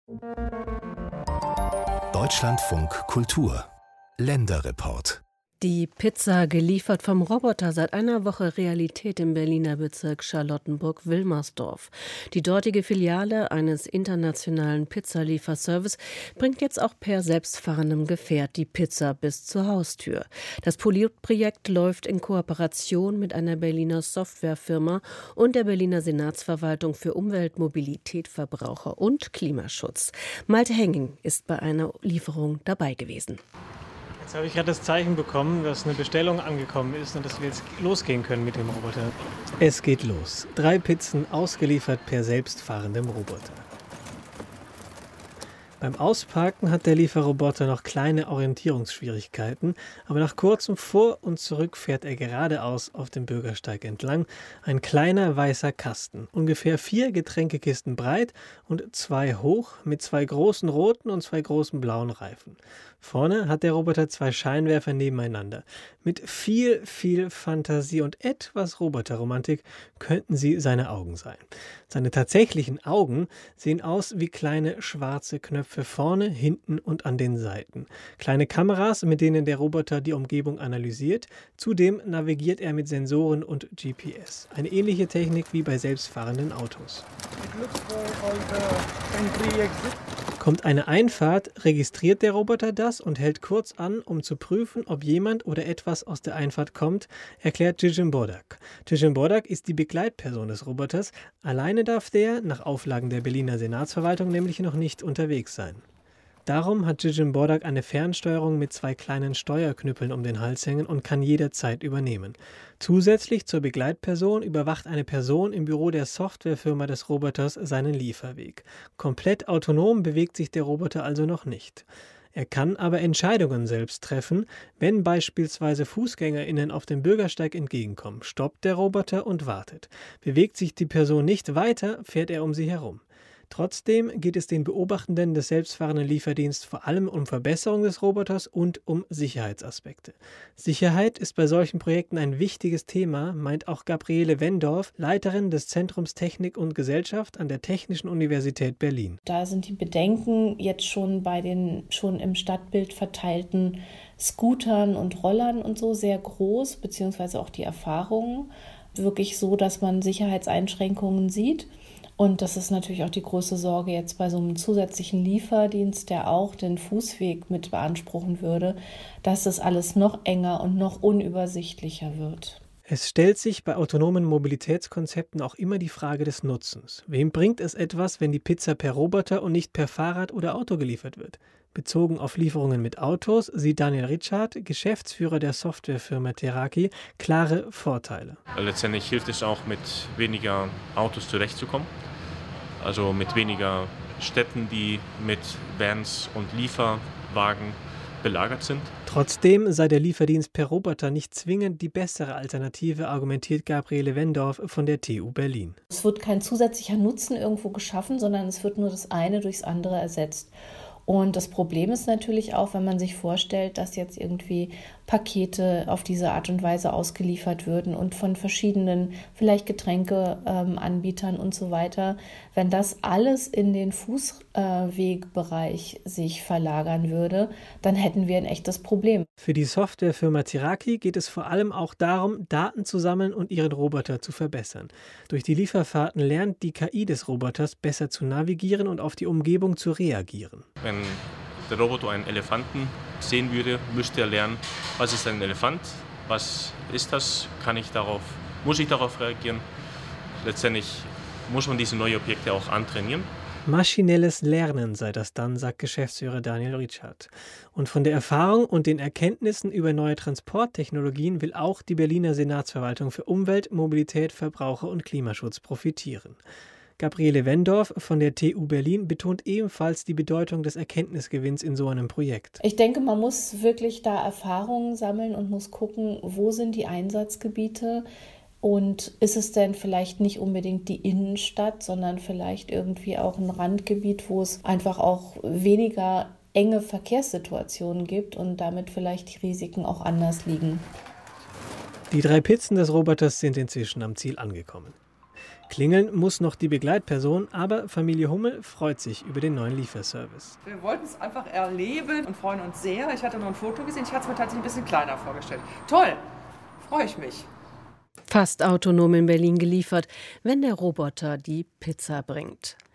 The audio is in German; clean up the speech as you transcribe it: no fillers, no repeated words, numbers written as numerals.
Deutschlandfunk Kultur Länderreport. Die Pizza, geliefert vom Roboter, seit einer Woche Realität im Berliner Bezirk Charlottenburg-Wilmersdorf. Die dortige Filiale eines internationalen Pizzalieferservice bringt jetzt auch per selbstfahrendem Gefährt die Pizza bis zur Haustür. Das Pilotprojekt läuft in Kooperation mit einer Berliner Softwarefirma und der Berliner Senatsverwaltung für Umwelt, Mobilität, Verbraucher und Klimaschutz. Malte Henning ist bei einer Lieferung dabei gewesen. Jetzt habe ich gerade das Zeichen bekommen, dass eine Bestellung angekommen ist und dass wir jetzt losgehen können mit dem Roboter. Es geht los. 3 Pizzen ausgeliefert per selbstfahrendem Roboter. Beim Ausparken hat der Lieferroboter noch kleine Orientierungsschwierigkeiten, aber nach kurzem Vor- und Zurück fährt er geradeaus auf dem Bürgersteig entlang. Ein kleiner weißer Kasten, ungefähr 4 Getränkekisten breit und 2 hoch, mit 2 großen roten und 2 großen blauen Reifen. Vorne hat der Roboter 2 Scheinwerfer nebeneinander. Mit viel Fantasie und etwas Roboterromantik könnten sie seine Augen sein. Seine tatsächlichen Augen sehen aus wie kleine schwarze Knöpfe vorne, hinten und an den Seiten. Kleine Kameras, mit denen der Roboter die Umgebung analysiert. Zudem navigiert er mit Sensoren und GPS. Eine ähnliche Technik wie bei selbstfahrenden Autos. Kommt eine Einfahrt, registriert der Roboter das und hält kurz an, um zu prüfen, ob jemand oder etwas aus der Einfahrt kommt, erklärt Cicim Bodak. Cicim Bodak ist die Begleitperson des Roboters. Alleine darf der, nach Auflagen der Berliner Senatsverwaltung, nämlich noch nicht unterwegs sein. Darum hat Cicim Bodak eine Fernsteuerung mit 2 kleinen Steuerknüppeln um den Hals hängen und kann jederzeit übernehmen. Zusätzlich zur Begleitperson überwacht eine Person im Büro der Softwarefirma des Roboters seinen Lieferweg. Komplett autonom bewegt sich der Roboter also noch nicht. Er kann aber Entscheidungen selbst treffen. Wenn beispielsweise FußgängerInnen auf dem Bürgersteig entgegenkommen, stoppt der Roboter und wartet. Bewegt sich die Person nicht weiter, fährt er um sie herum. Trotzdem geht es den Beobachtenden des selbstfahrenden Lieferdienstes vor allem um Verbesserung des Roboters und um Sicherheitsaspekte. Sicherheit ist bei solchen Projekten ein wichtiges Thema, meint auch Gabriele Wendorf, Leiterin des Zentrums Technik und Gesellschaft an der Technischen Universität Berlin. Da sind die Bedenken jetzt schon bei den schon im Stadtbild verteilten Scootern und Rollern und so sehr groß, beziehungsweise auch die Erfahrungen. Wirklich so, dass man Sicherheitseinschränkungen sieht. Und das ist natürlich auch die große Sorge jetzt bei so einem zusätzlichen Lieferdienst, der auch den Fußweg mit beanspruchen würde, dass es alles noch enger und noch unübersichtlicher wird. Es stellt sich bei autonomen Mobilitätskonzepten auch immer die Frage des Nutzens. Wem bringt es etwas, wenn die Pizza per Roboter und nicht per Fahrrad oder Auto geliefert wird? Bezogen auf Lieferungen mit Autos sieht Daniel Ritschard, Geschäftsführer der Softwarefirma Teraki, klare Vorteile. Letztendlich hilft es auch, mit weniger Autos zurechtzukommen. Also mit weniger Städten, die mit Vans und Lieferwagen belagert sind. Trotzdem sei der Lieferdienst per Roboter nicht zwingend die bessere Alternative, argumentiert Gabriele Wendorf von der TU Berlin. Es wird kein zusätzlicher Nutzen irgendwo geschaffen, sondern es wird nur das eine durchs andere ersetzt. Und das Problem ist natürlich auch, wenn man sich vorstellt, dass jetzt irgendwie Pakete auf diese Art und Weise ausgeliefert würden und von verschiedenen, vielleicht Getränkeanbietern und so weiter. Wenn das alles in den Fußwegbereich sich verlagern würde, dann hätten wir ein echtes Problem. Für die Softwarefirma Teraki geht es vor allem auch darum, Daten zu sammeln und ihren Roboter zu verbessern. Durch die Lieferfahrten lernt die KI des Roboters besser zu navigieren und auf die Umgebung zu reagieren. Wenn der Roboter einen Elefanten sehen würde, müsste er lernen, was ist ein Elefant, was ist das, muss ich darauf reagieren. Letztendlich muss man diese neuen Objekte auch antrainieren. Maschinelles Lernen sei das dann, sagt Geschäftsführer Daniel Ritschard. Und von der Erfahrung und den Erkenntnissen über neue Transporttechnologien will auch die Berliner Senatsverwaltung für Umwelt, Mobilität, Verbraucher und Klimaschutz profitieren. Gabriele Wendorf von der TU Berlin betont ebenfalls die Bedeutung des Erkenntnisgewinns in so einem Projekt. Ich denke, man muss wirklich da Erfahrungen sammeln und muss gucken, wo sind die Einsatzgebiete und ist es denn vielleicht nicht unbedingt die Innenstadt, sondern vielleicht irgendwie auch ein Randgebiet, wo es einfach auch weniger enge Verkehrssituationen gibt und damit vielleicht die Risiken auch anders liegen. Die 3 Pizzen des Roboters sind inzwischen am Ziel angekommen. Klingeln muss noch die Begleitperson, aber Familie Hummel freut sich über den neuen Lieferservice. Wir wollten es einfach erleben und freuen uns sehr. Ich hatte noch ein Foto gesehen, ich hatte es mir tatsächlich ein bisschen kleiner vorgestellt. Toll, freue ich mich. Fast autonom in Berlin geliefert, wenn der Roboter die Pizza bringt.